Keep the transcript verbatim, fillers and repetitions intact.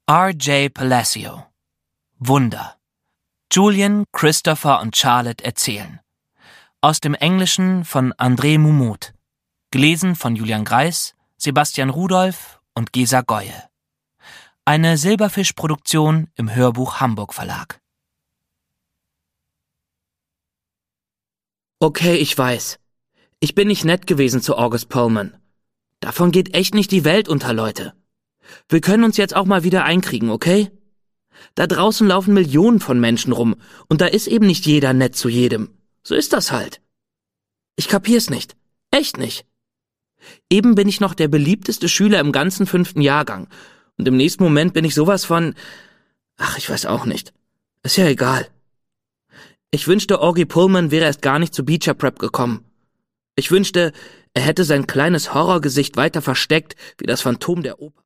R J Palacio. Wunder. Julian, Christopher und Charlotte erzählen. Aus dem Englischen von André Mumot. Gelesen von Julian Greis, Sebastian Rudolph und Gesa Goye. Eine Silberfisch-Produktion im Hörbuch Hamburg Verlag. Okay, ich weiß. Ich bin nicht nett gewesen zu August Pullman. Davon geht echt nicht die Welt unter, Leute. Wir können uns jetzt auch mal wieder einkriegen, okay? Da draußen laufen Millionen von Menschen rum und da ist eben nicht jeder nett zu jedem. So ist das halt. Ich kapier's nicht. Echt nicht. Eben bin ich noch der beliebteste Schüler im ganzen fünften Jahrgang und im nächsten Moment bin ich sowas von... Ach, ich weiß auch nicht. Ist ja egal. Ich wünschte, Augie Pullman wäre erst gar nicht zu Beecher Prep gekommen. Ich wünschte, er hätte sein kleines Horrorgesicht weiter versteckt wie das Phantom der Oper.